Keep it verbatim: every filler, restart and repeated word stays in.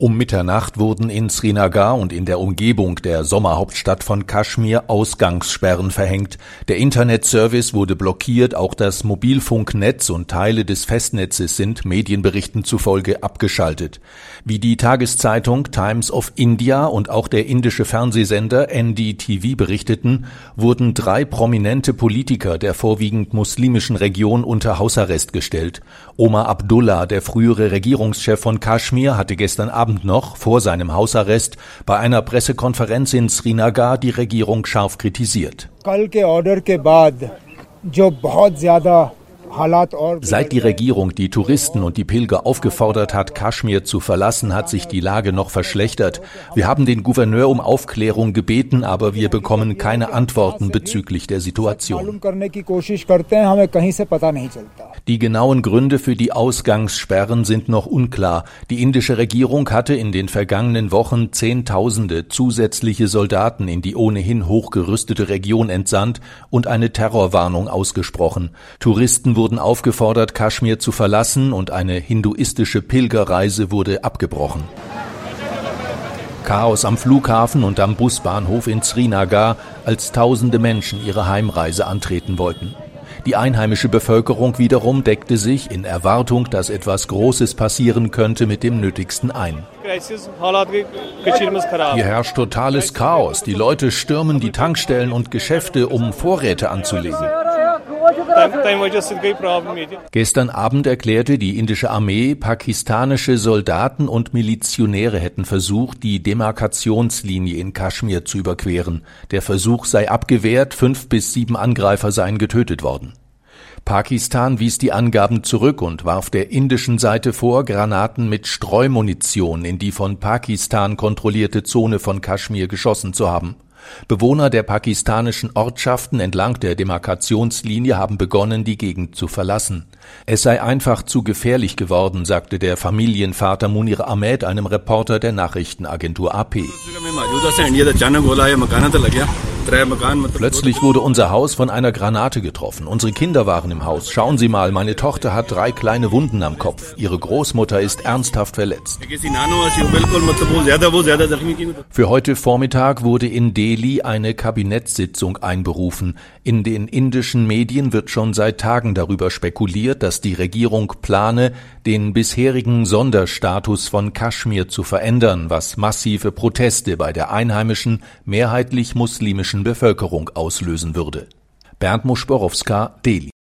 Um Mitternacht wurden in Srinagar und in der Umgebung der Sommerhauptstadt von Kaschmir Ausgangssperren verhängt. Der Internetservice wurde blockiert, auch das Mobilfunknetz und Teile des Festnetzes sind Medienberichten zufolge abgeschaltet. Wie die Tageszeitung Times of India und auch der indische Fernsehsender N D T V berichteten, wurden drei prominente Politiker der vorwiegend muslimischen Region unter Hausarrest gestellt. Omar Abdullah, der frühere Regierungschef von Kaschmir, hatte gestern Abend noch vor seinem Hausarrest bei einer Pressekonferenz in Srinagar die Regierung scharf kritisiert. Seit die Regierung die Touristen und die Pilger aufgefordert hat, Kaschmir zu verlassen, hat sich die Lage noch verschlechtert. Wir haben den Gouverneur um Aufklärung gebeten, aber wir bekommen keine Antworten bezüglich der Situation. Die genauen Gründe für die Ausgangssperren sind noch unklar. Die indische Regierung hatte in den vergangenen Wochen Zehntausende zusätzliche Soldaten in die ohnehin hochgerüstete Region entsandt und eine Terrorwarnung ausgesprochen. Touristen wurden aufgefordert, Kaschmir zu verlassen und eine hinduistische Pilgerreise wurde abgebrochen. Chaos am Flughafen und am Busbahnhof in Srinagar, als tausende Menschen ihre Heimreise antreten wollten. Die einheimische Bevölkerung wiederum deckte sich in Erwartung, dass etwas Großes passieren könnte, mit dem Nötigsten ein. Hier herrscht totales Chaos. Die Leute stürmen die Tankstellen und Geschäfte, um Vorräte anzulegen. Gestern Abend erklärte die indische Armee, pakistanische Soldaten und Milizionäre hätten versucht, die Demarkationslinie in Kaschmir zu überqueren. Der Versuch sei abgewehrt, fünf bis sieben Angreifer seien getötet worden. Pakistan wies die Angaben zurück und warf der indischen Seite vor, Granaten mit Streumunition in die von Pakistan kontrollierte Zone von Kaschmir geschossen zu haben. Bewohner der pakistanischen Ortschaften entlang der Demarkationslinie haben begonnen, die Gegend zu verlassen. Es sei einfach zu gefährlich geworden, sagte der Familienvater Munir Ahmed einem Reporter der Nachrichtenagentur A P. Plötzlich wurde unser Haus von einer Granate getroffen. Unsere Kinder waren im Haus. Schauen Sie mal, meine Tochter hat drei kleine Wunden am Kopf. Ihre Großmutter ist ernsthaft verletzt. Für heute Vormittag wurde in Delhi eine Kabinettssitzung einberufen. In den indischen Medien wird schon seit Tagen darüber spekuliert, dass die Regierung plane, den bisherigen Sonderstatus von Kaschmir zu verändern, was massive Proteste bei der einheimischen, mehrheitlich muslimischen Bevölkerung auslösen würde. Bernd Muschborowska, Delhi.